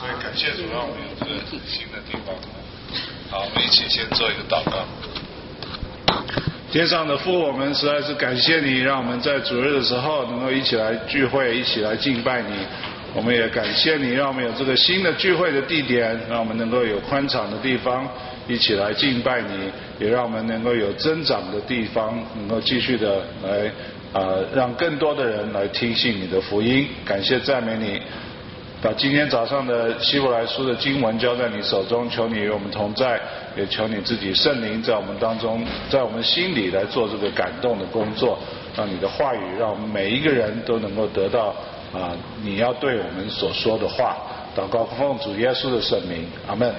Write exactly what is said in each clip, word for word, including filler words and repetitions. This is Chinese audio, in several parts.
所以感谢主让我们有这个新的地方。好，我们一起先做一个祷告。天上的父，我们实在是感谢你，让我们在主日的时候能够一起来聚会，一起来敬拜你。我们也感谢你，让我们有这个新的聚会的地点，让我们能够有宽敞的地方一起来敬拜你，也让我们能够有增长的地方，能够继续的来啊、呃，让更多的人来听信你的福音。感谢赞美你，把今天早上的希伯来书的经文交在你手中，求你与我们同在，也求你自己圣灵在我们当中，在我们心里来做这个感动的工作，让你的话语让我们每一个人都能够得到啊，你要对我们所说的话。祷告奉主耶稣的圣名，阿门。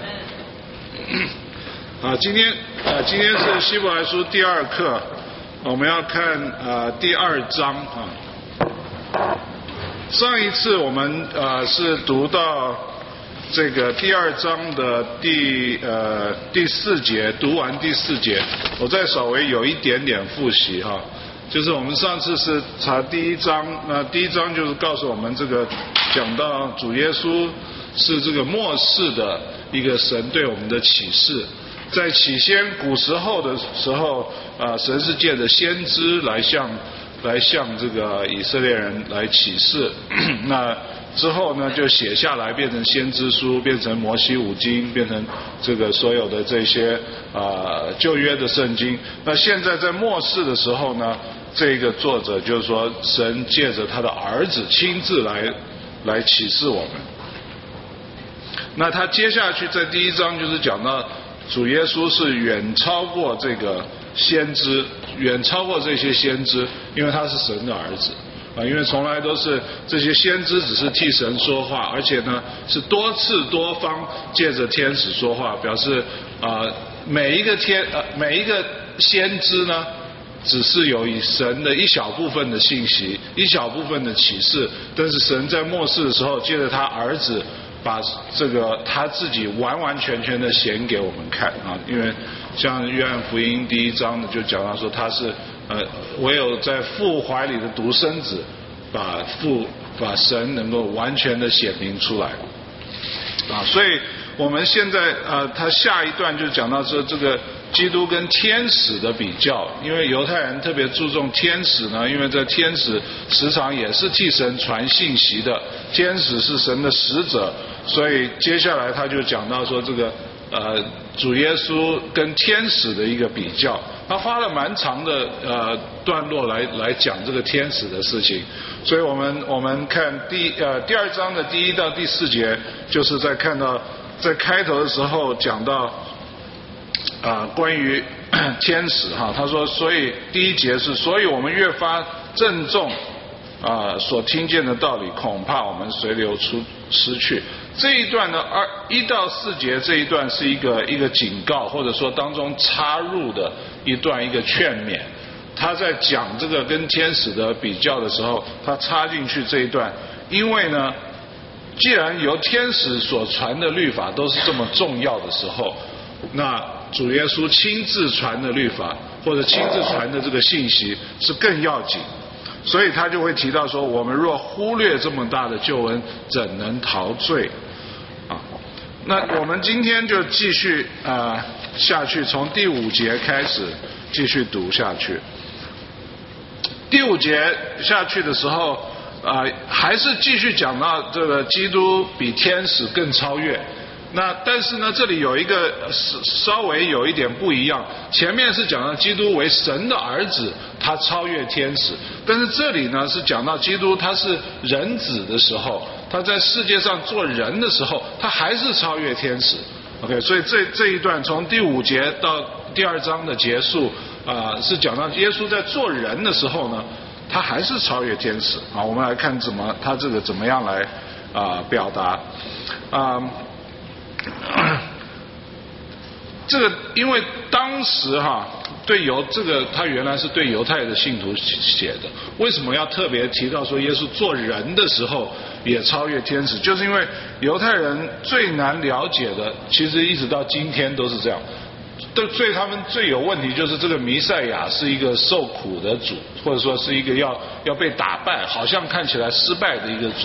啊，今天啊，今天是希伯来书第二课，我们要看啊第二章啊。上一次我们呃是读到这个第二章的第呃第四节，读完第四节，我再稍微有一点点复习哈。就是我们上次是查第一章，那第一章就是告诉我们这个讲到主耶稣是这个末世的一个神对我们的启示。在起先古时候的时候，啊、呃，神是借着先知来向来向这个以色列人来启示。那之后呢，就写下来，变成先知书，变成摩西五经，变成这个所有的这些啊、呃、旧约的圣经。那现在在末世的时候呢，这个作者就是说，神借着他的儿子亲自来来启示我们。那他接下去在第一章就是讲到主耶稣是远超过这个先知，远超过这些先知，因为他是神的儿子啊，因为从来都是这些先知只是替神说话，而且呢是多次多方借着天使说话，表示啊、呃、每一个天呃每一个先知呢只是有以神的一小部分的信息，一小部分的启示，但是神在末世的时候借着他儿子把这个他自己完完全全的显给我们看啊，因为像约翰福音第一章呢就讲到说他是呃唯有在父怀里的独生子，把父把神能够完全的显明出来啊，所以我们现在呃他下一段就讲到说这个基督跟天使的比较，因为犹太人特别注重天使呢，因为这天使时常也是替神传信息的，天使是神的使者，所以接下来他就讲到说这个呃主耶稣跟天使的一个比较，他花了蛮长的呃段落来来讲这个天使的事情，所以我们我们看第呃第二章的第一到第四节，就是在看到在开头的时候讲到啊、呃，关于天使哈，他说，所以第一节是，所以我们越发郑重啊、呃、所听见的道理，恐怕我们随流出失去。这一段的二一到四节这一段是一个一个警告，或者说当中插入的一段一个劝勉。他在讲这个跟天使的比较的时候，他插进去这一段，因为呢，既然由天使所传的律法都是这么重要的时候，那主耶稣亲自传的律法或者亲自传的这个信息是更要紧，所以他就会提到说，我们若忽略这么大的救恩，怎能逃罪啊？那我们今天就继续啊、呃、下去，从第五节开始继续读下去。第五节下去的时候啊、呃，还是继续讲到这个基督比天使更超越。那但是呢，这里有一个稍微有一点不一样，前面是讲到基督为神的儿子，他超越天使，但是这里呢是讲到基督他是人子的时候，他在世界上做人的时候，他还是超越天使。OK， 所以这这一段从第五节到第二章的结束啊、呃，是讲到耶稣在做人的时候呢，他还是超越天使啊。我们来看怎么他这个怎么样来啊、呃、表达啊。这个因为当时哈对犹这个他原来是对犹太的信徒写的，为什么要特别提到说耶稣做人的时候也超越天使？就是因为犹太人最难了解的，其实一直到今天都是这样。对，对他们最有问题就是这个弥赛亚是一个受苦的主，或者说是一个要要被打败，好像看起来失败的一个主。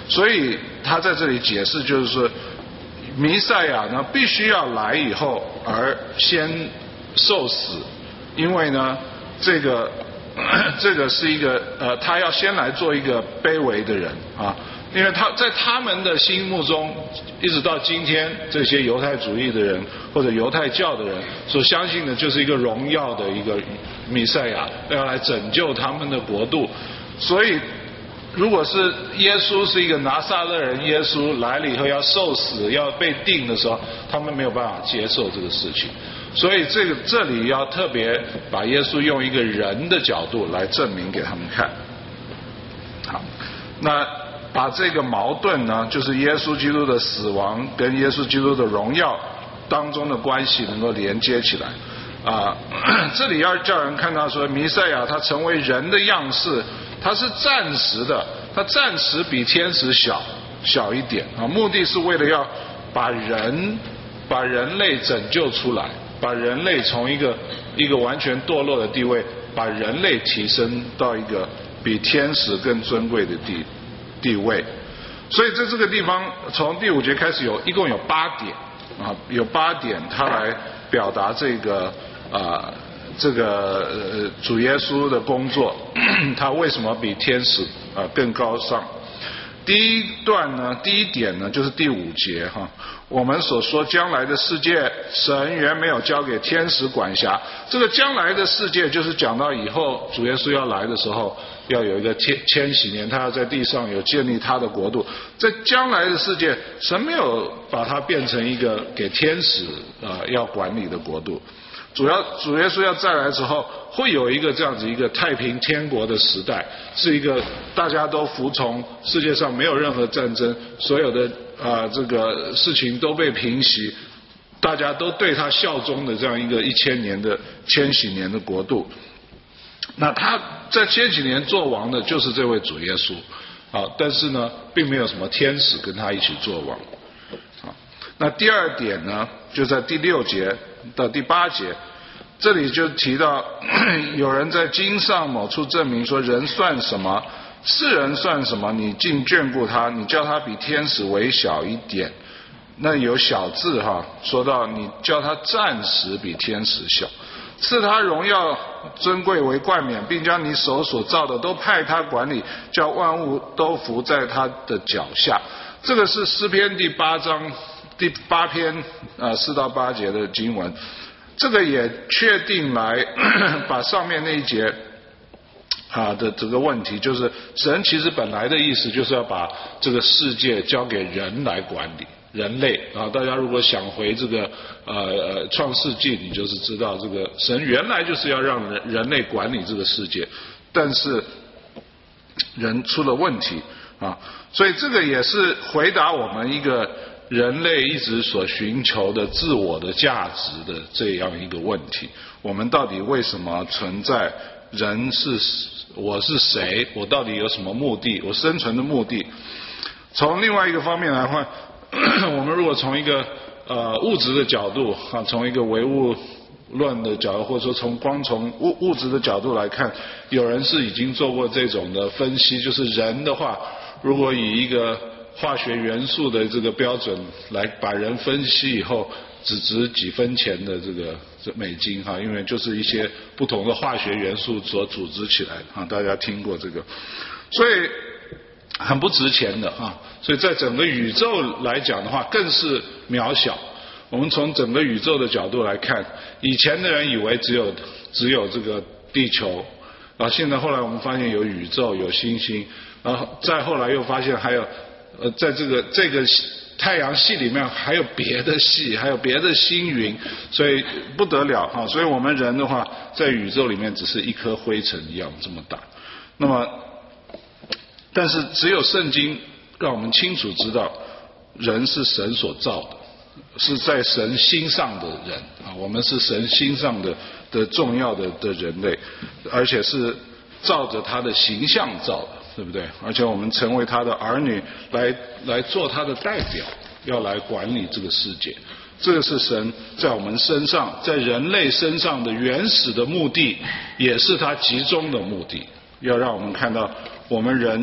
所以他在这里解释就是说，弥赛亚呢必须要来以后而先受死，因为呢这个这个是一个呃他要先来做一个卑微的人啊。因为他在他们的心目中，一直到今天，这些犹太主义的人或者犹太教的人所相信的，就是一个荣耀的一个弥赛亚，要来拯救他们的国度。所以，如果是耶稣是一个拿撒勒人，耶稣来了以后要受死、要被定的时候，他们没有办法接受这个事情。所以，这个这里要特别把耶稣用一个人的角度来证明给他们看。好，那。把这个矛盾呢，就是耶稣基督的死亡跟耶稣基督的荣耀当中的关系能够连接起来啊、呃。这里要叫人看到说，弥赛亚他成为人的样式，他是暂时的，他暂时比天使小小一点啊，目的是为了要把人把人类拯救出来，把人类从一个一个完全堕落的地位，把人类提升到一个比天使更尊贵的地地位。所以在这个地方，从第五节开始有一共有八点啊，有八点，他来表达这个啊这个呃主耶稣的工作，他为什么比天使啊更高尚？第一段呢，第一点呢，就是第五节哈，我们所说将来的世界，神原没有交给天使管辖。这个将来的世界，就是讲到以后主耶稣要来的时候，要有一个千千禧年，他要在地上有建立他的国度。在将来的世界，神没有把它变成一个给天使啊、呃、要管理的国度。主要主耶稣要再来之后，会有一个这样子一个太平天国的时代，是一个大家都服从，世界上没有任何战争，所有的啊、呃、这个事情都被平息，大家都对他效忠的这样一个一千年的千禧年的国度。那他在千禧年做王的就是这位主耶稣啊，但是呢，并没有什么天使跟他一起做王啊。那第二点呢，就在第六节到第八节，这里就提到有人在经上某处证明说，人算什么，世人算什么，你竟眷顾他，你叫他比天使微小一点。那有小字哈，说到你叫他暂时比天使小，赐他荣耀尊贵为冠冕，并将你手所造的都派他管理，叫万物都服在他的脚下。这个是诗篇第八章第八篇啊四到八节的经文，这个也确定来把上面那一节啊的这个问题，就是神其实本来的意思就是要把这个世界交给人来管理。人类啊，大家如果想回这个呃创世纪，你就是知道这个神原来就是要让人人类管理这个世界，但是人出了问题啊，所以这个也是回答我们一个人类一直所寻求的自我的价值的这样一个问题：我们到底为什么存在？人是我是谁？我到底有什么目的？我生存的目的？从另外一个方面来看。我们如果从一个呃物质的角度啊，从一个唯物论的角度，或者说从光从物物质的角度来看，有人是已经做过这种的分析，就是人的话，如果以一个化学元素的这个标准来把人分析以后，只值几分钱的这个美金哈，因为就是一些不同的化学元素所组织起来啊，大家听过这个，所以很不值钱的啊。所以在整个宇宙来讲的话，更是渺小。我们从整个宇宙的角度来看，以前的人以为只有只有这个地球，然后现在后来我们发现有宇宙，有星星，然后再后来又发现还有呃，在这个这个太阳系里面还有别的系，还有别的星云，所以不得了哈。所以我们人的话，在宇宙里面只是一颗灰尘一样这么大。那么，但是只有圣经让我们清楚知道，人是神所造的，是在神心上的人啊，我们是神心上的的重要的的人类，而且是照着他的形象造的，对不对？而且我们成为他的儿女，来来做他的代表，要来管理这个世界。这个是神在我们身上，在人类身上的原始的目的，也是他集中的目的，要让我们看到我们人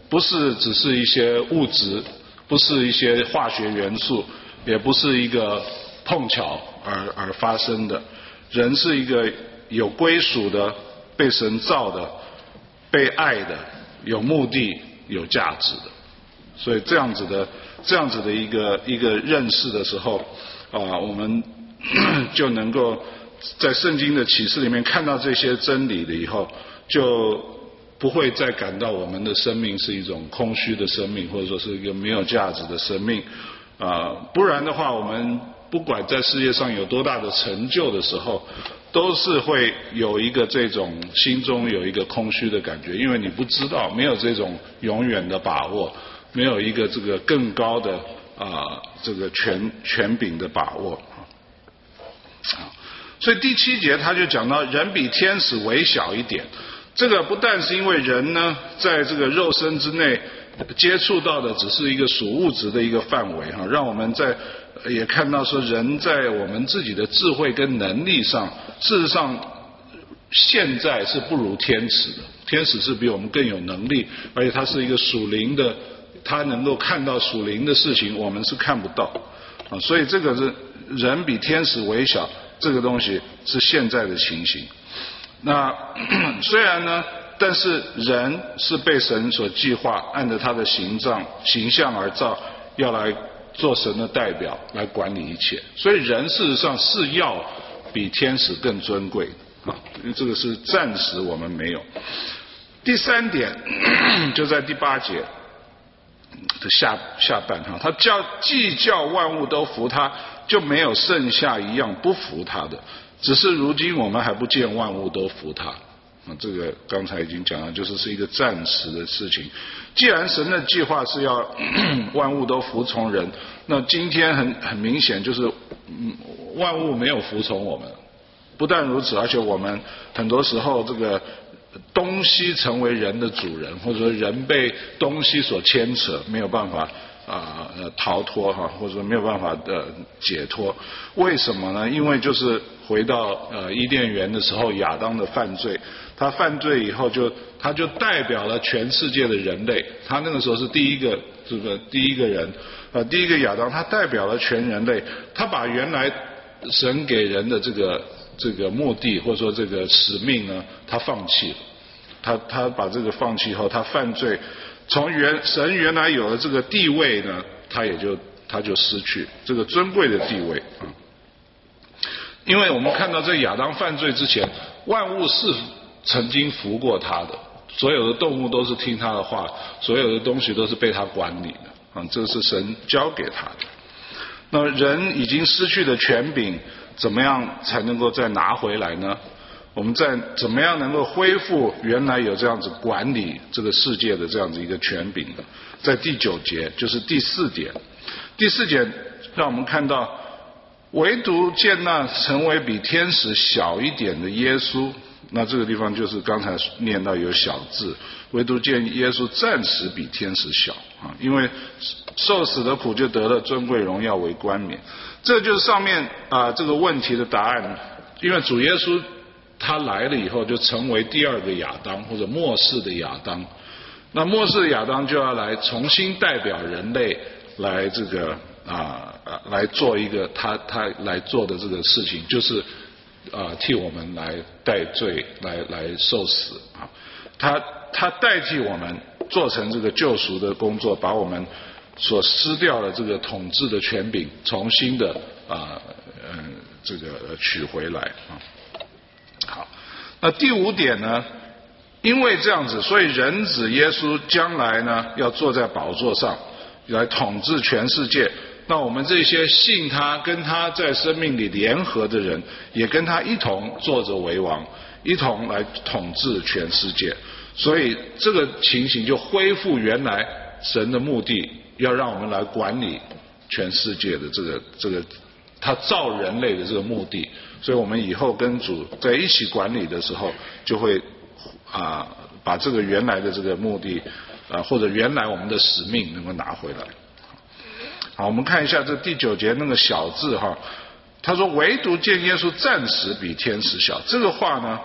不是只是一些物质，不是一些化学元素，也不是一个碰巧而而发生的。人是一个有归属的，被神造的，被爱的，有目的、有价值的。所以这样子的这样子的一个一个认识的时候，啊，我们就能够在圣经的启示里面看到这些真理了以后，就不会再感到我们的生命是一种空虚的生命，或者说是一个没有价值的生命。啊，不然的话，我们不管在世界上有多大的成就的时候，都是会有一个这种心中有一个空虚的感觉，因为你不知道，没有这种永远的把握，没有一个这个更高的啊这个权权柄的把握。啊，所以第七节他就讲到人比天使微小一点。这个不但是因为人呢，在这个肉身之内接触到的只是一个属物质的一个范围哈，让我们在也看到说人在我们自己的智慧跟能力上，事实上现在是不如天使的。天使是比我们更有能力，而且他是一个属灵的，他能够看到属灵的事情，我们是看不到啊。所以这个是人比天使微小，这个东西是现在的情形。那虽然呢，但是人是被神所计划，按照他的形状形象而造，要来做神的代表，来管理一切。所以人事实上是要比天使更尊贵的啊，因为这个是暂时我们没有。第三点就在第八节的下下半哈，他叫既叫万物都服他，就没有剩下一样不服他的。只是如今我们还不见万物都服他，啊，这个刚才已经讲了，就是是一个暂时的事情。既然神的计划是要万物都服从人，那今天很很明显就是，嗯，万物没有服从我们。不但如此，而且我们很多时候这个东西成为人的主人，或者说人被东西所牵扯，没有办法啊呃逃脱哈，或者说没有办法的解脱。为什么呢？因为就是回到呃伊甸园的时候，亚当的犯罪，他犯罪以后就他就代表了全世界的人类，他那个时候是第一个这个第一个人呃第一个亚当，他代表了全人类，他把原来神给人的这个这个目的或者说这个使命呢，他放弃了，他他把这个放弃以后，他犯罪。从原神原来有了这个地位呢，他也就他就失去这个尊贵的地位啊。因为我们看到在亚当犯罪之前，万物是曾经服过他的，所有的动物都是听他的话，所有的东西都是被他管理的啊，这是神交给他的。那人已经失去的权柄，怎么样才能够再拿回来呢？我们在怎么样能够恢复原来有这样子管理这个世界的这样子一个权柄呢？在第九节，就是第四点。第四节让我们看到，唯独见那成为比天使小一点的耶稣，那这个地方就是刚才念到有小字，唯独见耶稣暂时比天使小啊，因为受死的苦就得了尊贵荣耀为冠冕。这就是上面啊这个问题的答案，因为主耶稣他来了以后，就成为第二个亚当或者末世的亚当。那末世的亚当就要来重新代表人类来这个啊来做一个他他来做的这个事情，就是啊替我们来代罪，来来受死啊。他他代替我们做成这个救赎的工作，把我们所失掉的这个统治的权柄，重新的啊嗯这个取回来啊。好，那第五点呢？因为这样子，所以人子耶稣将来呢，要坐在宝座上，来统治全世界。那我们这些信他、跟他在生命里联合的人，也跟他一同坐着为王，一同来统治全世界。所以这个情形就恢复原来神的目的，要让我们来管理全世界的这个这个他造人类的这个目的。所以我们以后跟主在一起管理的时候，就会啊把这个原来的这个目的啊或者原来我们的使命能够拿回来。好，我们看一下这第九节那个小字哈，他说唯独见耶稣暂时比天使小。这个话呢，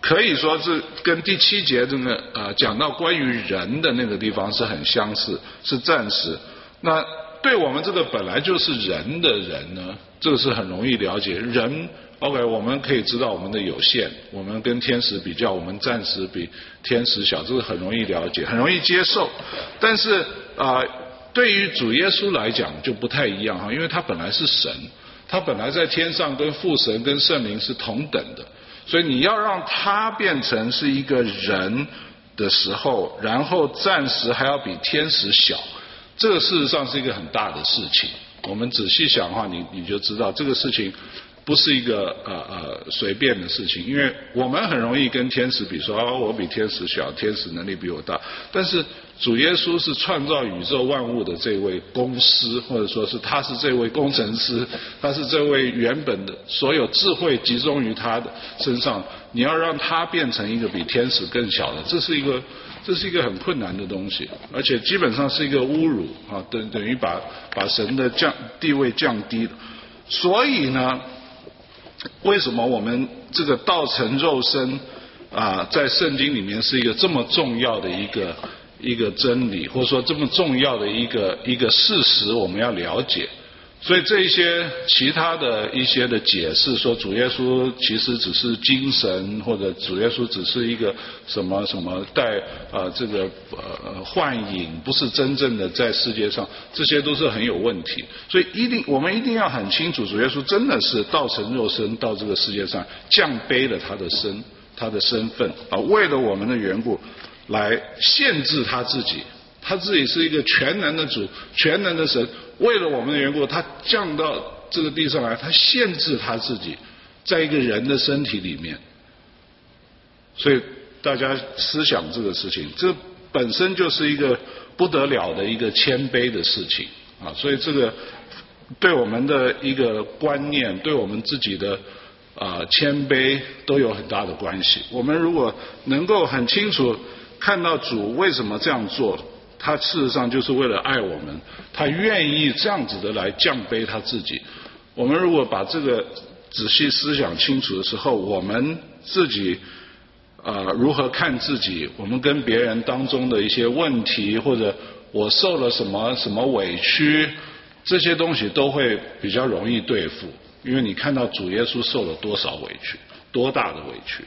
可以说是跟第七节这个呃讲到关于人的那个地方是很相似，是暂时。那对我们这个本来就是人的人呢，这个是很容易了解。人 OK， 我们可以知道我们的有限，我们跟天使比较，我们暂时比天使小，这个很容易了解，很容易接受。但是啊、呃，对于主耶稣来讲就不太一样哈，因为他本来是神，他本来在天上跟父神跟圣灵是同等的。所以你要让他变成是一个人的时候，然后暂时还要比天使小，这个事实上是一个很大的事情。我们仔细想的话，你你就知道这个事情不是一个呃呃随便的事情，因为我们很容易跟天使比说，哦，我比天使小，天使能力比我大，但是主耶稣是创造宇宙万物的这位公司，或者说是他是这位工程师，他是这位原本的所有智慧集中于他的身上，你要让他变成一个比天使更小的，这是一个这是一个很困难的东西，而且基本上是一个侮辱啊，等等于把把神的降地位降低了。所以呢，为什么我们这个道成肉身啊，在圣经里面是一个这么重要的一个一个真理，或者说这么重要的一个一个事实，我们要了解。所以这一些其他的一些的解释，说主耶稣其实只是精神，或者主耶稣只是一个什么什么带呃这个呃幻影，不是真正的在世界上，这些都是很有问题。所以一定我们一定要很清楚，主耶稣真的是道成肉身到这个世界上，降卑了他的身，他的身份啊，为了我们的缘故来限制他自己。他自己是一个全能的主，全能的神，为了我们的缘故，他降到这个地上来，他限制他自己，在一个人的身体里面。所以大家思想这个事情，这本身就是一个不得了的一个谦卑的事情啊！所以这个对我们的一个观念，对我们自己的啊谦卑都有很大的关系。我们如果能够很清楚看到主为什么这样做，他事实上就是为了爱我们，他愿意这样子的来降卑他自己。我们如果把这个仔细思想清楚的时候，我们自己呃如何看自己，我们跟别人当中的一些问题，或者我受了什么什么委屈，这些东西都会比较容易对付，因为你看到主耶稣受了多少委屈，多大的委屈。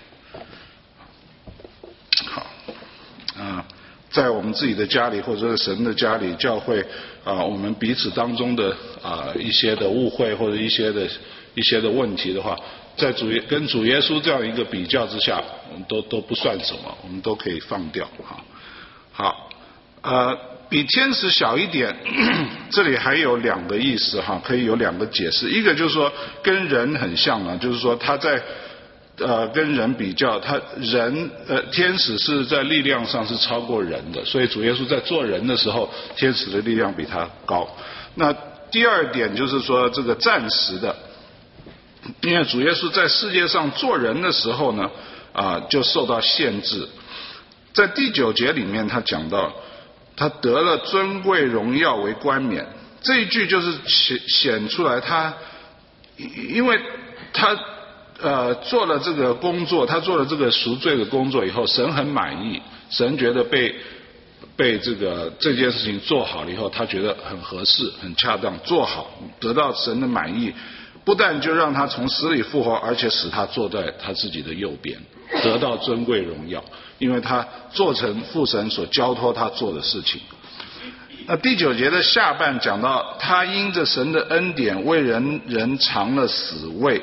好，啊。在我们自己的家里，或者是神的家里、教会啊，我们彼此当中的啊一些的误会或者一些的一些的问题的话，在主耶跟主耶稣这样一个比较之下，我们都都不算什么，我们都可以放掉哈。好，呃，比天使小一点，这里还有两个意思哈，可以有两个解释。一个就是说跟人很像啊，就是说他在。呃，跟人比较，他人呃，天使是在力量上是超过人的，所以主耶稣在做人的时候，天使的力量比他高。那第二点就是说，这个暂时的，因为主耶稣在世界上做人的时候呢，啊、呃，就受到限制。在第九节里面，他讲到，他得了尊贵荣耀为冠冕，这一句就是显显出来他，因为他。呃，做了这个工作，他做了这个赎罪的工作以后，神很满意，神觉得被被这个这件事情做好了以后，他觉得很合适、很恰当，做好，得到神的满意，不但就让他从死里复活，而且使他坐在他自己的右边，得到尊贵荣耀，因为他做成父神所交托他做的事情。那第九节的下半讲到，他因着神的恩典，为人人尝了死味。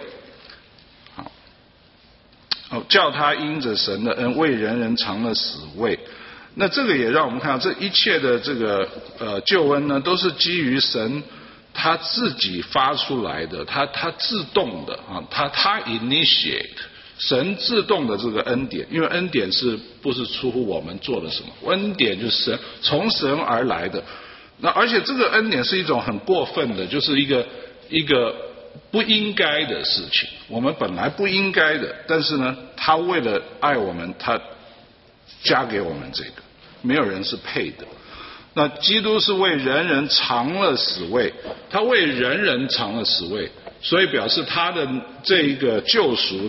叫他因着神的恩为人人尝了死味。那这个也让我们看到，这一切的这个呃救恩呢，都是基于神他自己发出来的，他他自动的啊，他他 initiate 神自动的这个恩典，因为恩典是不是出乎我们做了什么？恩典就是神从神而来的。那而且这个恩典是一种很过分的，就是一个一个。不应该的事情，我们本来不应该的，但是呢，他为了爱我们，他加给我们这个，没有人是配的。那基督是为人人尝了死味，他为人人尝了死味，所以表示他的这一个救赎呢，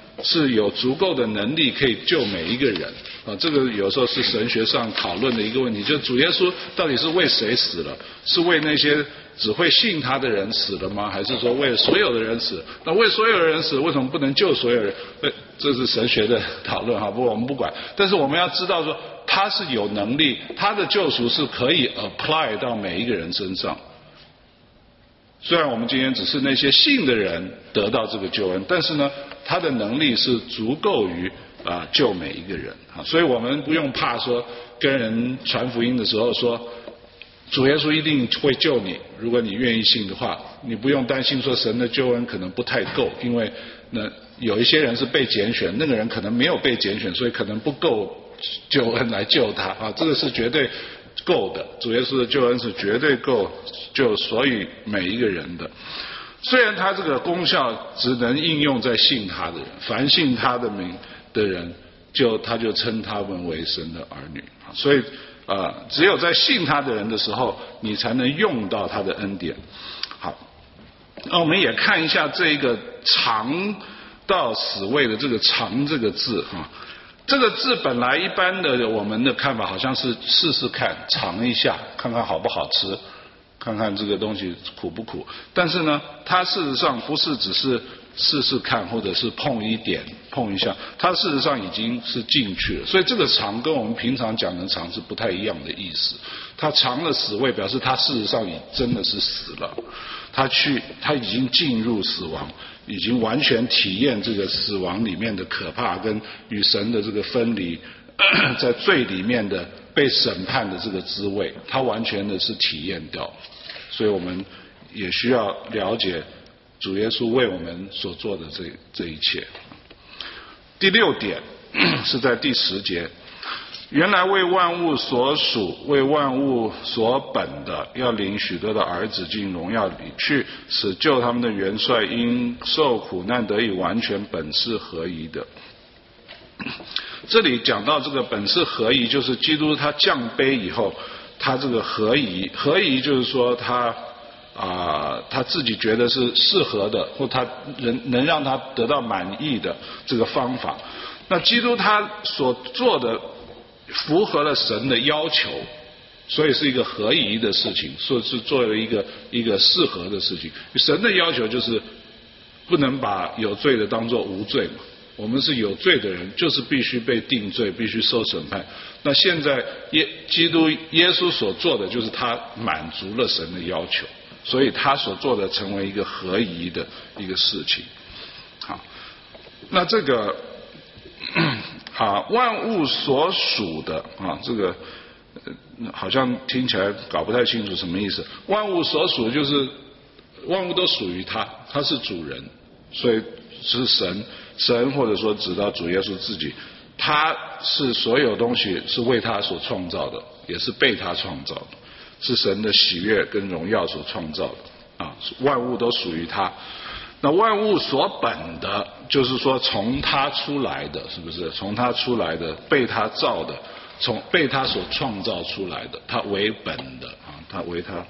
是有足够的能力可以救每一个人啊，这个有时候是神学上讨论的一个问题，就是主耶稣到底是为谁死了？是为那些只会信他的人死了吗？还是说为所有的人死？那为所有的人死，为什么不能救所有人？这是神学的讨论哈，不过我们不管。但是我们要知道说，他是有能力，他的救赎是可以 apply 到每一个人身上。虽然我们今天只是那些信的人得到这个救恩，但是呢，他的能力是足够于啊、呃、救每一个人啊，所以我们不用怕说跟人传福音的时候说，主耶稣一定会救你，如果你愿意信的话，你不用担心说神的救恩可能不太够，因为那有一些人是被拣选，那个人可能没有被拣选，所以可能不够救恩来救他啊，这个是绝对够的，主耶稣的救恩是绝对够救所有每一个人的。虽然他这个功效只能应用在信他的人，凡信他的名的人，就他就称他们为神的儿女。所以呃，只有在信他的人的时候，你才能用到他的恩典。好，那我们也看一下这个尝到死味的这个尝这个字哈。这个字本来一般的我们的看法好像是试试看，尝一下，看看好不好吃，看看这个东西苦不苦。但是呢，它事实上不是只是试试看，或者是碰一点碰一下，它事实上已经是进去了。所以这个尝跟我们平常讲的尝是不太一样的意思。它尝了死味，表示它事实上已真的是死了，他去他已经进入死亡，已经完全体验这个死亡里面的可怕跟与神的这个分离，在罪里面的被审判的这个滋味，他完全的是体验掉。所以我们也需要了解主耶稣为我们所做的这这一切。第六点是在第十节，原来为万物所属，为万物所本的，要领许多的儿子进荣耀里去，使救他们的元帅因受苦难得以完全，本是合宜的。这里讲到这个本是合宜，就是基督他降卑以后，他这个合宜，合宜就是说他啊、呃、他自己觉得是适合的，或他能能让他得到满意的这个方法。那基督他所做的符合了神的要求，所以是一个合宜的事情，说是做了一个一个适合的事情。神的要求就是不能把有罪的当作无罪嘛，我们是有罪的人，就是必须被定罪，必须受审判。那现在耶基督耶稣所做的就是他满足了神的要求，所以他所做的成为一个合宜的一个事情。好，那这个啊，万物所属的啊，这个、呃、好像听起来搞不太清楚什么意思。万物所属就是万物都属于他，他是主人，所以是神，神或者说指到主耶稣自己，他是所有东西是为他所创造的，也是被他创造的，是神的喜悦跟荣耀所创造的啊，万物都属于他。那万物所本的，就是说从他出来的，是不是？从他出来的，被他造的，从被他所创造出来的，他为本的啊，他为他。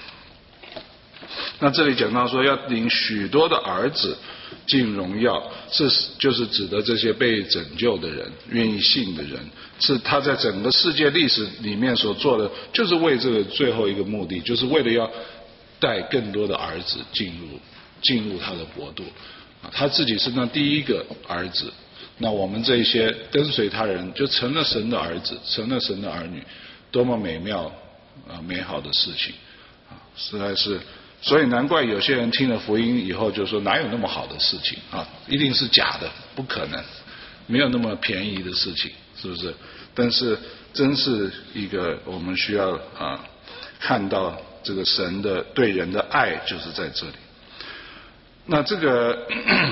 那这里讲到说要领许多的儿子进荣耀，是就是指的这些被拯救的人，愿意信的人，是他在整个世界历史里面所做的，就是为这个最后一个目的，就是为了要带更多的儿子进入。进入他的国度，他自己是那第一个儿子，那我们这些跟随他人就成了神的儿子，成了神的儿女，多么美妙啊美好的事情啊！实在是，所以难怪有些人听了福音以后就说哪有那么好的事情啊，一定是假的，不可能，没有那么便宜的事情，是不是？但是真是一个我们需要啊看到这个神的对人的爱就是在这里。那这个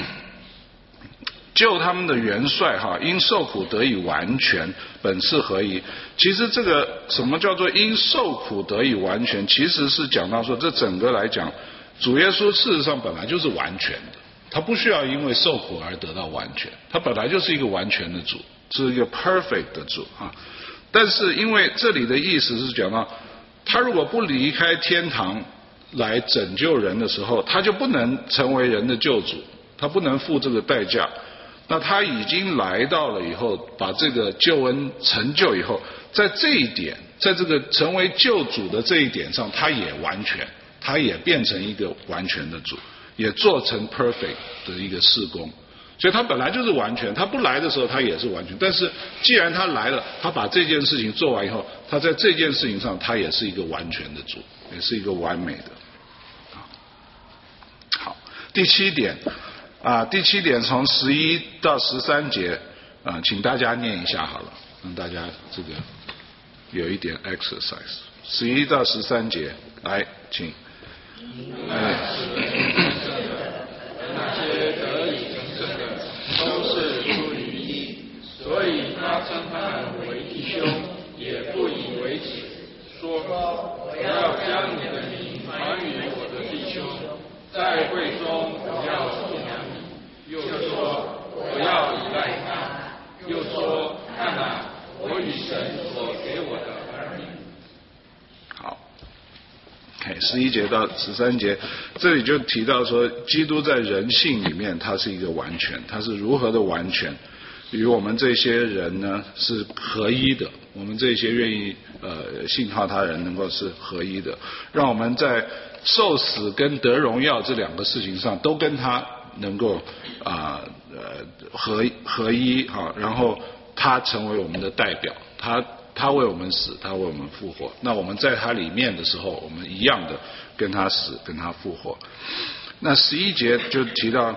救他们的元帅哈，因受苦得以完全，本是合宜。其实这个什么叫做因受苦得以完全，其实是讲到说这整个来讲，主耶稣事实上本来就是完全的，他不需要因为受苦而得到完全，他本来就是一个完全的主，是一个 perfect 的主啊。但是因为这里的意思是讲到，他如果不离开天堂来拯救人的时候，他就不能成为人的救主，他不能付这个代价， 那他已经来到了以后，把这个救恩成就以后，在这一点，在这个成为救主的这一点上，他也完全，他也变成一个完全的主，也做成 perfect 的一个事工。所以他本来就是完全，他不来的时候他也是完全，但是既然他来了，他把这件事情做完以后，他在这件事情上他也是一个完全的主，也是一个完美的。好，第七点啊，第七点从十一到十三节啊，请大家念一下好了，让大家这个有一点 exercise。十一到十三节，来，请。哎。 所以他称他们为弟兄，也不以为耻，说：我要将你的名传与我的弟兄，在会中我要颂扬你。又说：我要依赖他。又说：看啊，我与神所给我的儿女。 好 ，OK， 十一节到十三节，这里就提到说，基督在人性里面，他是一个完全，他是如何的完全。与我们这些人呢是合一的，我们这些愿意呃信靠他人能够是合一的，让我们在受死跟得荣耀这两个事情上都跟他能够啊 呃, 呃合合一啊，然后他成为我们的代表，他他为我们死，他为我们复活，那我们在他里面的时候，我们一样的跟他死，跟他复活。那十一节就提到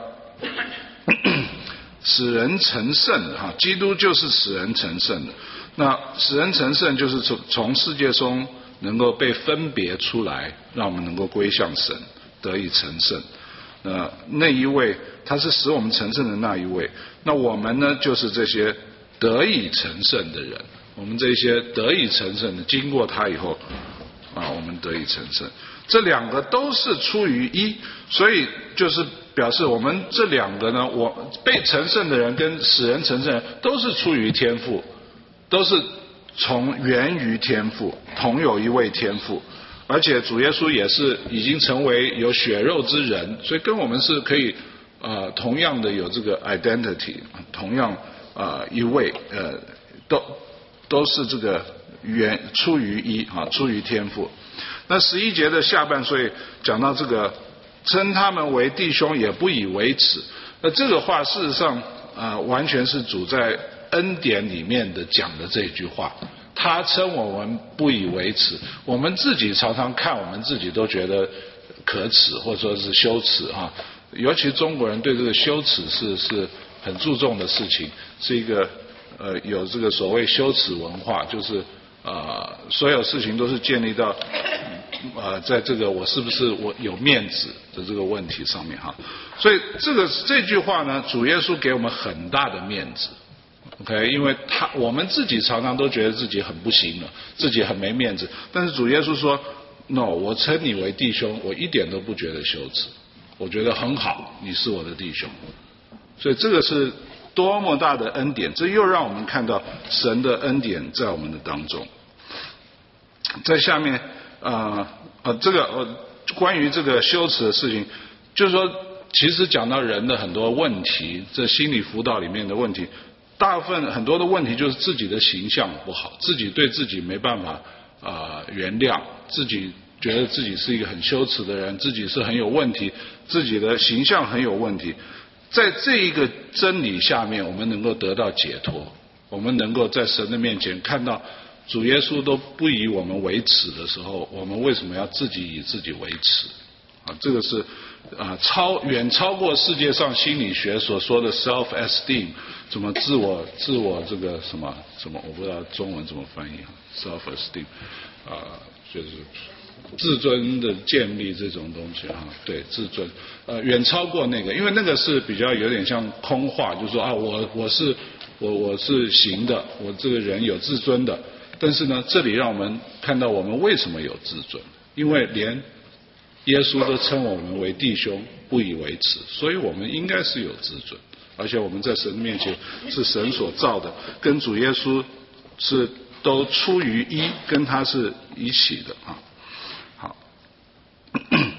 使人成圣哈，基督就是使人成圣的。那使人成圣就是从从世界中能够被分别出来，让我们能够归向神，得以成圣。那那一位他是使我们成圣的那一位，那我们呢就是这些得以成圣的人。我们这些得以成圣的，经过他以后啊，我们得以成圣。这两个都是出于一，所以就是表示我们这两个呢，我被成圣的人跟使人成圣的人都是出于天父，都是从源于天父，同有一位天父，而且主耶稣也是已经成为有血肉之人，所以跟我们是可以呃同样的有这个 identity， 同样呃一位呃都都是这个源出于一啊，出于天父。那十一节的下半，所以讲到这个称他们为弟兄也不以为耻，那这个话事实上啊、呃、完全是主在恩典里面的讲的这句话。他称我们不以为耻，我们自己常常看我们自己都觉得可耻或者说是羞耻哈，尤其中国人对这个羞耻是是很注重的事情，是一个呃有这个所谓羞耻文化，就是呃所有事情都是建立到呃在这个我是不是我有面子的这个问题上面哈，所以这个这句话呢，主耶稣给我们很大的面子。OK， 因为他我们自己常常都觉得自己很不行了，自己很没面子，但是主耶稣说 ，No， 我称你为弟兄，我一点都不觉得羞耻，我觉得很好，你是我的弟兄。所以这个是多么大的恩典，这又让我们看到神的恩典在我们的当中。在下面啊呃这个呃关于这个羞耻的事情，就是说，其实讲到人的很多问题，这心理辅导里面的问题。大部分很多的问题就是自己的形象不好，自己对自己没办法啊、呃、原谅，自己觉得自己是一个很羞耻的人，自己是很有问题，自己的形象很有问题。在这一个真理下面，我们能够得到解脱，我们能够在神的面前看到主耶稣都不以我们为耻的时候，我们为什么要自己以自己为耻？啊，这个是啊超远超过世界上心理学所说的 self esteem， 怎么自我自我这个什么什么，我不知道中文怎么翻译 self esteem， 啊就是自尊的建立这种东西啊，对自尊，呃远超过那个，因为那个是比较有点像空话，就是说啊我我是我我是行的，我这个人有自尊的，但是呢，这里让我们看到我们为什么有自尊，因为连耶稣都称我们为弟兄，不以为耻，所以我们应该是有自尊，而且我们在神面前是神所造的，跟主耶稣是都出于一，跟他是一起的啊。好，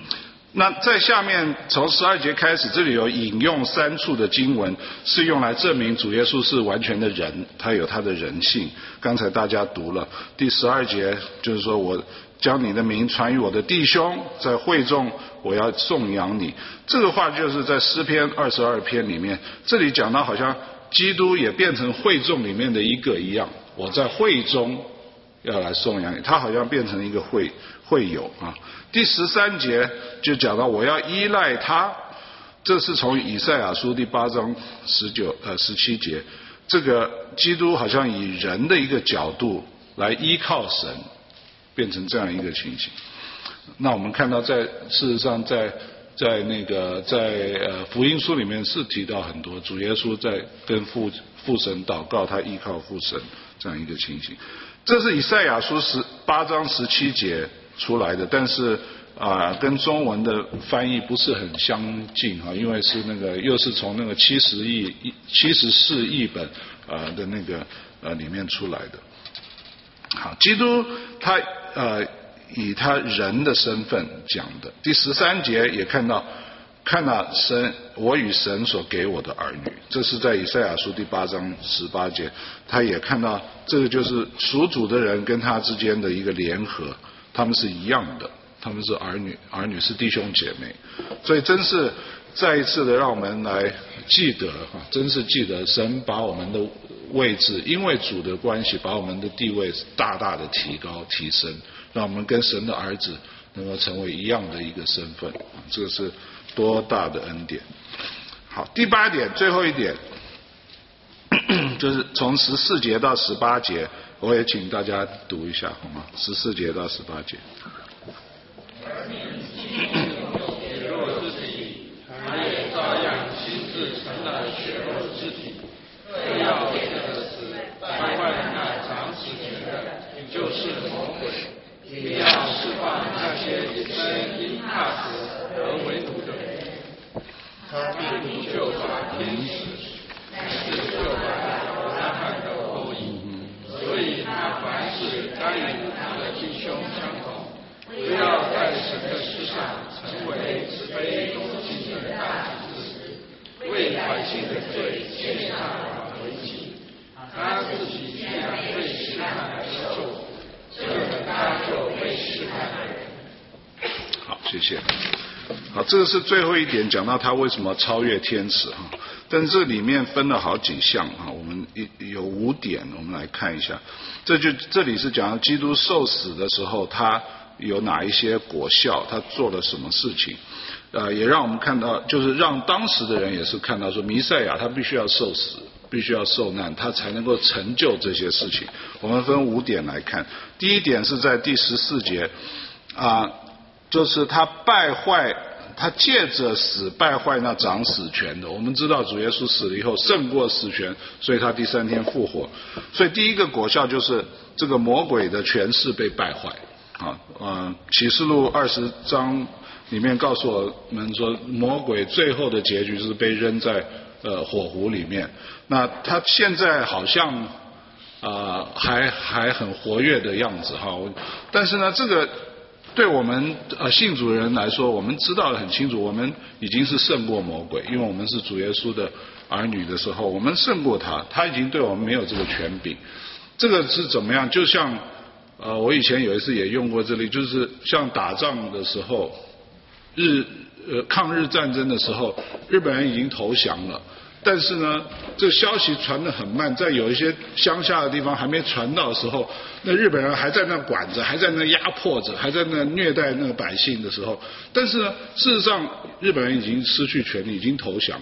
那在下面从十二节开始，这里有引用三处的经文，是用来证明主耶稣是完全的人，他有他的人性。刚才大家读了第十二节，就是说我将你的名传于我的弟兄，在会中我要颂扬你。这个话就是在诗篇二十二篇里面，这里讲到好像基督也变成会众里面的一个一样，我在会中要来颂扬你，他好像变成一个会会友啊。第十三节就讲到我要依赖他，这是从以赛亚书第八章十九呃十七节，这个基督好像以人的一个角度来依靠神，变成这样一个情形。那我们看到在事实上在在那个在呃福音书里面是提到很多主耶稣在跟父父神祷告，他依靠父神这样一个情形。这是以赛亚书十八章十七节出来的，但是啊、呃，跟中文的翻译不是很相近哈，因为是那个又是从那个七十亿七十四译本呃的那个呃里面出来的。好，基督他呃以他人的身份讲的。第十三节也看到看到神，我与神所给我的儿女，这是在以赛亚书第八章十八节，他也看到这个就是属主的人跟他之间的一个联合，他们是一样的，他们是儿女，儿女是弟兄姐妹，所以真是再一次的让我们来记得哈，真是记得神把我们的位置，因为主的关系，把我们的地位大大的提高提升，让我们跟神的儿子能够成为一样的一个身份，这个是多大的恩典。好，第八点，最后一点，就是从十四节到十八节，我也请大家读一下好吗？十四节到十八节。 血肉之体，他也照样亲自成了血肉之体，为要借着死败坏那长死权的，就是魔鬼，也要释放那些生因怕死而为奴的人。他并不救拔天使，乃是救拔他们的后裔。所以他凡事该与他的弟兄相同，不要在神的事上成为自卑恭敬的大祭司，为百姓的罪献上为祭。他自己既然被试探而受，这个他就被试探的人。 好，谢谢。好，这个是最后一点，讲到他为什么超越天使哈。但这里面分了好几项哈，我们有五点，我们来看一下。这就这里是讲到基督受死的时候，他有哪一些果效，他做了什么事情。呃，也让我们看到，就是让当时的人也是看到说，弥赛亚他必须要受死，必须要受难，他才能够成就这些事情。我们分五点来看。第一点是在第十四节啊。呃就是他败坏，他借着死败坏那掌死权的。我们知道主耶稣死了以后胜过死权，所以他第三天复活。所以第一个果效就是这个魔鬼的权势被败坏。啊，呃，启示录二十章里面告诉我们说，魔鬼最后的结局是被扔在呃火湖里面。那他现在好像啊、呃、还还很活跃的样子哈，但是呢这个。对我们呃信主的人来说，我们知道得很清楚，我们已经是胜过魔鬼，因为我们是主耶稣的儿女的时候，我们胜过他，他已经对我们没有这个权柄。这个是怎么样？就像呃我以前有一次也用过这里，就是像打仗的时候，日呃抗日战争的时候，日本人已经投降了。但是呢，这个消息传得很慢，在有一些乡下的地方还没传到的时候，那日本人还在那管着，还在那压迫着，还在那虐待那个百姓的时候，但是呢，事实上日本人已经失去权力，已经投降了。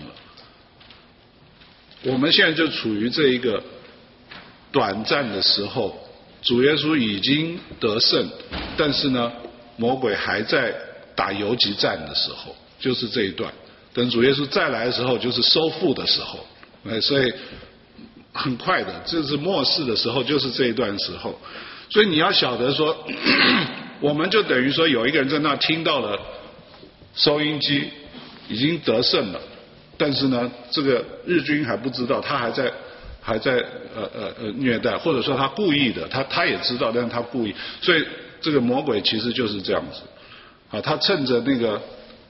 我们现在就处于这一个短暂的时候，主耶稣已经得胜，但是呢，魔鬼还在打游击战的时候，就是这一段。等主耶稣再来的时候，就是收复的时候，哎，所以很快的，这是末世的时候，就是这一段时候。所以你要晓得说，我们就等于说有一个人在那听到了收音机，已经得胜了，但是呢，这个日军还不知道，他还在还在呃呃呃虐待，或者说他故意的，他他也知道，但是他故意，所以这个魔鬼其实就是这样子，啊，他趁着那个。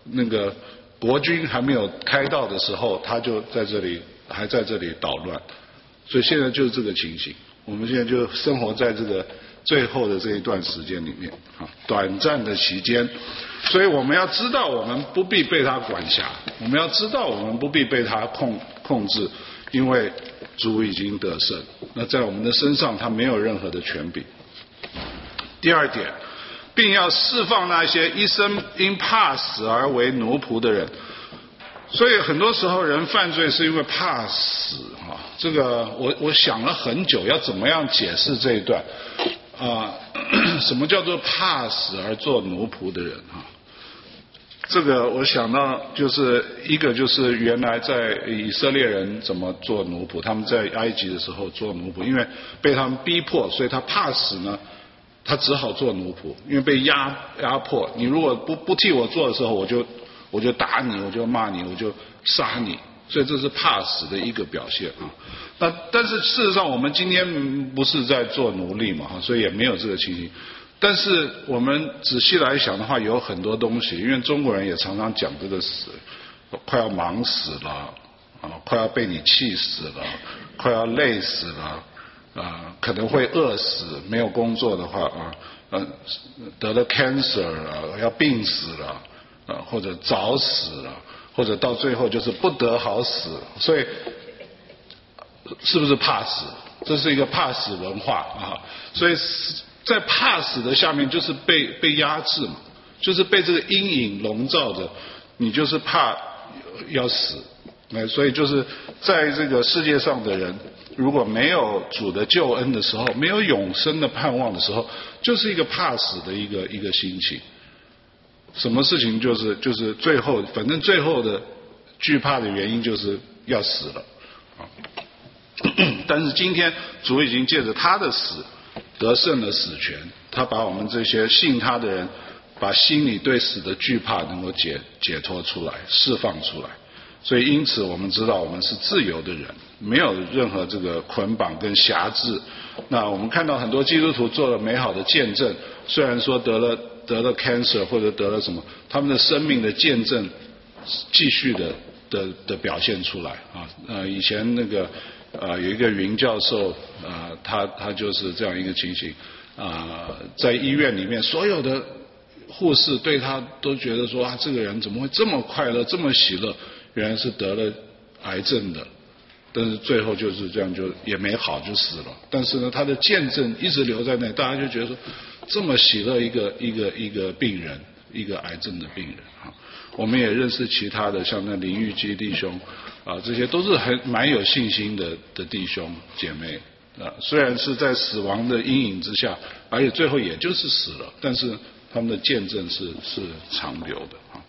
那个国军还没有开到的时候，他就在这里还在这里捣乱，所以现在就是这个情形。我们现在就生活在这个最后的这一段时间里面啊，短暂的期间，所以我们要知道，我们不必被他管辖，我们要知道，我们不必被他控控制，因为主已经得胜。那在我们的身上，他没有任何的权柄。第二点，并要释放那些一生因怕死而为奴仆的人。所以很多时候人犯罪是因为怕死啊，这个我我想了很久，要怎么样解释这一段啊？什么叫做怕死而做奴仆的人啊？这个我想到就是一个就是原来在以色列人怎么做奴仆，他们在埃及的时候做奴仆，因为被他们逼迫，所以他怕死呢，他只好做奴仆，因为被压压迫。你如果不不替我做的时候，我就我就打你，我就骂你，我就杀你，所以这是怕死的一个表现啊。那但是事实上，我们今天不是在做奴隶嘛，所以也没有这个情形。但是我们仔细来想的话，有很多东西，因为中国人也常常讲这个死，快要忙死了啊，快要被你气死了，快要累死了啊，可能会饿死，没有工作的话啊，呃，得了 cancer 了，要病死了。啊，或者早死了，或者到最后就是不得好死，所以是不是怕死？这是一个怕死文化啊，所以在怕死的下面就是被被压制嘛，就是被这个阴影笼罩着，你就是怕要死，哎，所以就是在这个世界上的人，如果没有主的救恩的时候，没有永生的盼望的时候，就是一个怕死的一个一个心情。什么事情就是就是最后，反正最后的惧怕的原因就是要死了啊。但是今天主已经借着他的死得胜了死权，他把我们这些信他的人，把心里对死的惧怕能够解解脱出来，释放出来。所以因此我们知道我们是自由的人，没有任何这个捆绑跟辖制。那我们看到很多基督徒做了美好的见证，虽然说得了得了 cancer 或者得了什么，他们的生命的见证继续的的的表现出来啊。呃，以前那个呃有一个云教授啊、呃，他他就是这样一个情形啊、呃，在医院里面所有的护士对他都觉得说啊，这个人怎么会这么快乐，这么喜乐？原来是得了癌症的，但是最后就是这样，就也没好就死了。但是呢，他的见证一直留在那，大家就觉得说，这么喜乐一个一个一个病人，一个癌症的病人啊。我们也认识其他的，像那林玉基弟兄啊，这些都是很蛮有信心的的弟兄姐妹啊。虽然是在死亡的阴影之下，而且最后也就是死了，但是他们的见证是是长留的啊。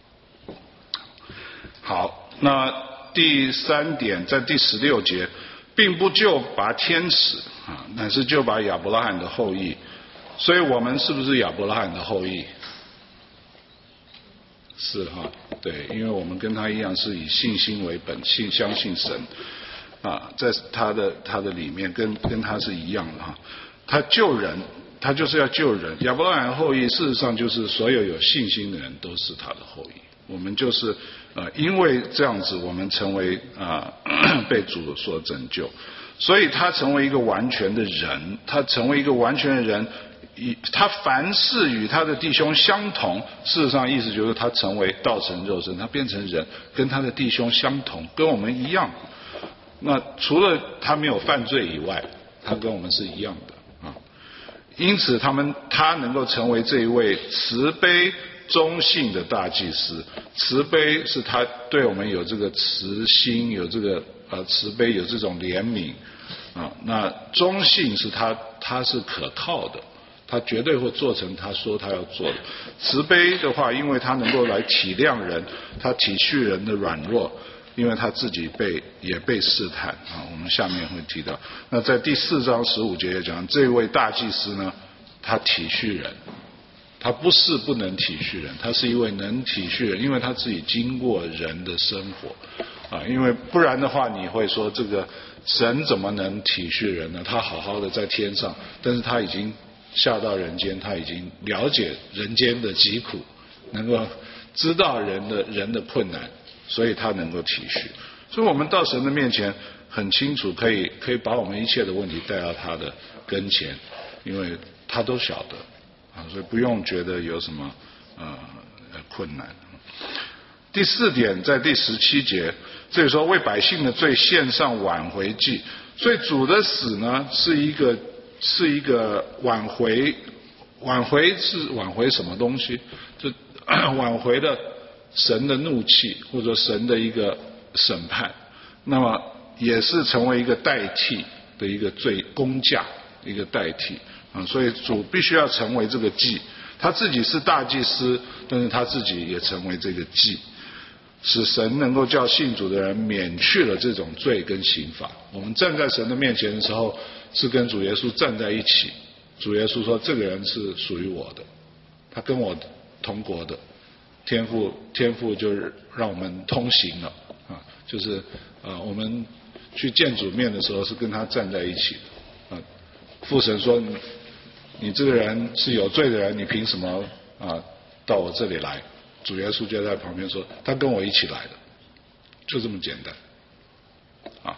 好，那第三点在第十六节，并不就拔天使啊，乃是就拔亚伯拉罕的后裔。所以我们是不是亚伯拉罕的后裔？是哈，对，因为我们跟他一样是以信心为本，信相信神啊，在他的他的里面跟跟他是一样的哈。他救人，他就是要救人。亚伯拉罕的后裔，事实上就是所有有信心的人都是他的后裔。我们就是呃，因为这样子，我们成为啊、呃、被主所拯救，所以他成为一个完全的人，他成为一个完全的人，以他凡事与他的弟兄相同，事实上意思就是他成为道成肉身，他变成人，跟他的弟兄相同，跟我们一样。那除了他没有犯罪以外，他跟我们是一样的啊。因此，他们他能够成为这一位慈悲忠信的大祭司。慈悲是他对我们有这个慈心，有这个呃慈悲，有这种怜悯啊。那忠信是他他是可靠的，他绝对会做成他说他要做的。慈悲的话，因为他能够来体谅人，他体恤人的软弱，因为他自己被也被试探啊。我们下面会提到。那在第四章十五节也讲，这位大祭司呢，他体恤人。他不是不能体恤人，他是一位能体恤人，因为他自己经过人的生活啊。因为不然的话，你会说这个神怎么能体恤人呢？他好好的在天上，但是他已经下到人间，他已经了解人间的疾苦，能够知道人的人的困难，所以他能够体恤。所以我们到神的面前很清楚，可以可以把我们一切的问题带到他的跟前，因为他都晓得啊，所以不用觉得有什么呃困难。第四点，在第十七节，这里说为百姓的罪献上挽回祭，所以主的死呢是一个是一个挽回，挽回是挽回什么东西？就挽回了神的怒气，或者神的一个审判，那么也是成为一个代替的一个罪工价，一个代替啊，所以主必须要成为这个祭，他自己是大祭司，但是他自己也成为这个祭，使神能够叫信主的人免去了这种罪跟刑罚。我们站在神的面前的时候，是跟主耶稣站在一起。主耶稣说：“这个人是属于我的，他跟我同国的，天父天父就是让我们通行了啊，就是啊，我们去见主面的时候是跟他站在一起的啊。父神说你：你这个人是有罪的人，你凭什么啊到我这里来？”主耶稣就在旁边说：“他跟我一起来的，就这么简单。”啊，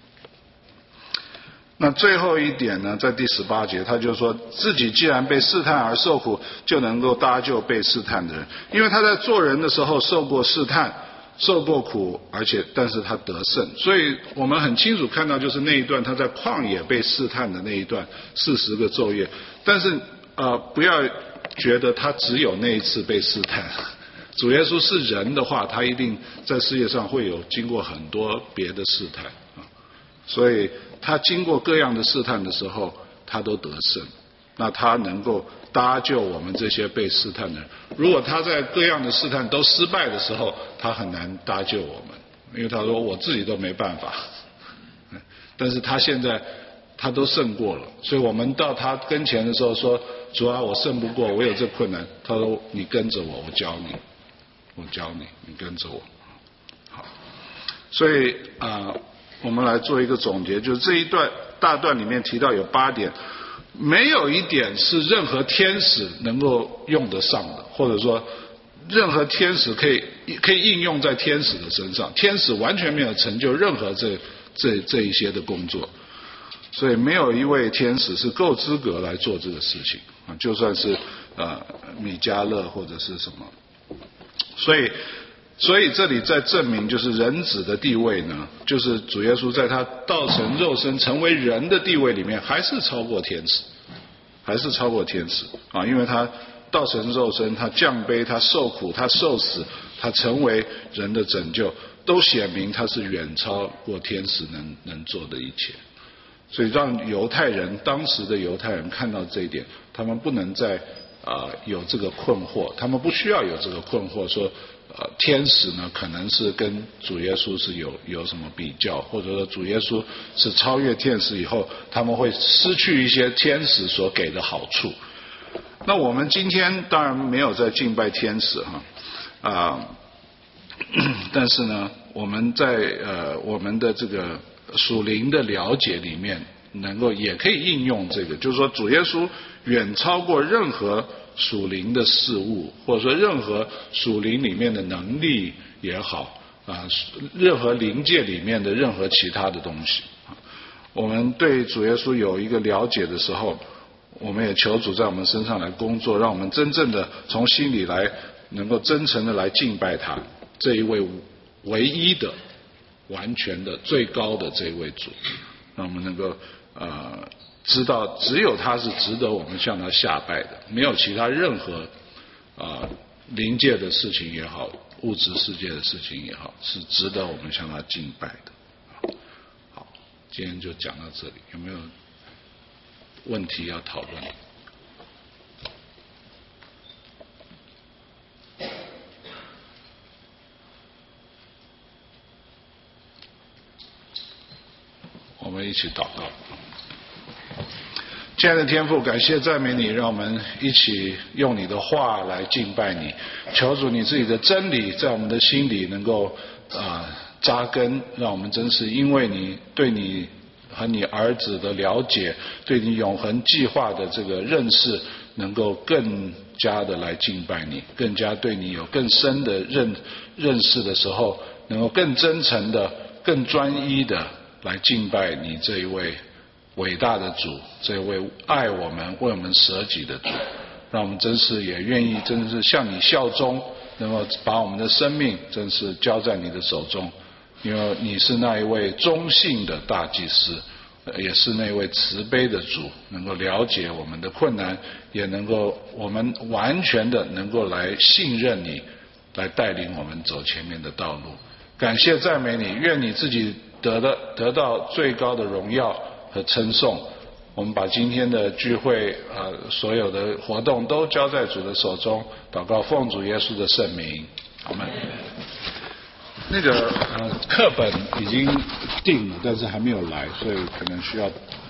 那最后一点呢，在第十八节，他就说自己既然被试探而受苦，就能够搭救被试探的人，因为他在做人的时候受过试探，受过苦，而且但是他得胜。所以我们很清楚看到，就是那一段他在旷野被试探的那一段四十个昼夜，但是呃，不要觉得他只有那一次被试探。主耶稣是人的话，他一定在世界上会有经过很多别的试探啊，所以他经过各样的试探的时候，他都得胜。那他能够搭救我们这些被试探的人。如果他在各样的试探都失败的时候，他很难搭救我们，因为他说我自己都没办法。但是他现在他都胜过了，所以我们到他跟前的时候说：“主啊，我胜不过，我有这困难。”他说：“你跟着我，我教你。”我教你，你跟着我。好，所以啊、呃，我们来做一个总结，就是这一段大段里面提到有八点，没有一点是任何天使能够用得上的，或者说任何天使可以可以应用在天使的身上，天使完全没有成就任何这这这一些的工作，所以没有一位天使是够资格来做这个事情啊，就算是呃米迦勒或者是什么。所以，所以这里在证明，就是人子的地位呢，就是主耶稣在他道成肉身成为人的地位里面，还是超过天使，还是超过天使啊！因为他道成肉身，他降卑，他受苦，他受死，他成为人的拯救，都显明他是远超过天使能能做的一切。所以让犹太人，当时的犹太人看到这一点，他们不能再啊、呃，有这个困惑，他们不需要有这个困惑，说呃天使呢可能是跟主耶稣是有有什么比较，或者说主耶稣是超越天使以后，他们会失去一些天使所给的好处。那我们今天当然没有在敬拜天使哈啊、呃，但是呢，我们在呃我们的这个属灵的了解里面，能够也可以应用这个，就是说主耶稣远超过任何属灵的事物，或者说任何属灵里面的能力也好啊，任何灵界里面的任何其他的东西。我们对主耶稣有一个了解的时候，我们也求主在我们身上来工作，让我们真正的从心里来，能够真诚的来敬拜他，这一位唯一的、完全的、最高的这一位主，让我们能够呃。知道只有他是值得我们向他下拜的，没有其他任何啊、呃、灵界的事情也好，物质世界的事情也好，是值得我们向他敬拜的。好，今天就讲到这里，有没有问题要讨论？我们一起祷告。亲爱的天父，感谢赞美你，让我们一起用你的话来敬拜你。求主你自己的真理在我们的心里能够啊、呃、扎根，让我们真是因为你对你和你儿子的了解，对你永恒计划的这个认识， 能够更加的来敬拜你，更加对你有更深的认认识的时候，能够更真诚的、更专一的来敬拜你这一位伟大的主，这一位爱我们、为我们舍己的主。让我们真是也愿意，真是向你效忠，能够把我们的生命真是交在你的手中，因为你是那一位忠信的大祭司，也是那位慈悲的主，能够了解我们的困难，也能够我们完全的能够来信任你，来带领我们走前面的道路。感谢赞美你，愿你自己得的得到最高的荣耀和称颂。我们把今天的聚会呃所有的活动都交在主的手中，祷告奉主耶稣的圣名，阿们。那个呃课本已经定了，但是还没有来，所以可能需要